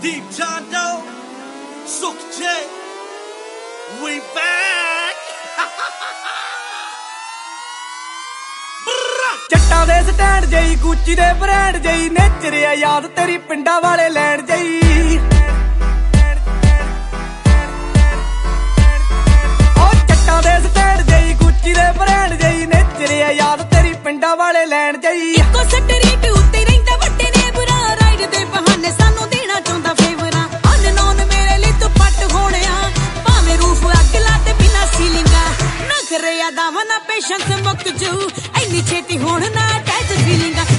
Deep John Doe, Sook J, we back. ਚੱਟਾਂ ਦੇ stand ਜਈ ਗੁੱਚੀ ਦੇ ਬ੍ਰਾਂਡ ਜਈ ਨੇਚਰਿਆ ਯਾਦ ਤੇਰੀ ਪਿੰਡਾਂ ਵਾਲੇ ਲੈਣ ਜਈ ਉਹ ਚੱਟਾਂ ਦੇ ਸਟੈਂਡ ਜਈ ਗੁੱਚੀ ਦੇ ਬ੍ਰਾਂਡ ਜਈ ਨੇਚਰਿਆ ਯਾਦ ਤੇਰੀ ਪਿੰਡਾਂ ਵਾਲੇ ਲੈਣ ਜਈ ਇੱਕੋ ਸਟਰੀਟ ਉੱਤੇ ਰਹਿੰਦਾ ਵੱਡੇ ਨੇ ਬੁਰਾ ਰਾਈਡ ਦੇ ਬਹਾਨੇ ਸਾਨੂੰ ਦੇਣਾ ਚਾਹੁੰਦਾ ਫੇਵਰਾਂ ਅਨਨੋਨ ਮੇਰੇ ਲਈ ਤੂੰ ਪੱਟ ਹੋਣਿਆ ਭਾਵੇਂ ਰੂਫ ਅੱਗ ਲਾ ਤੇ ਬਿਨਾ ਸੀਲਿੰਗਾ ਨਖਰੇ ਅਦਾਵਾਂ ਨਾ ਪੇਸ਼ੈਂਸ ਮੁੱਕ ਜੂ ਇੰਨੀ ਛੇਤੀ ਹੋਣ ਨਾ ਅਟੈਚ ਫੀਲਿੰਗਾ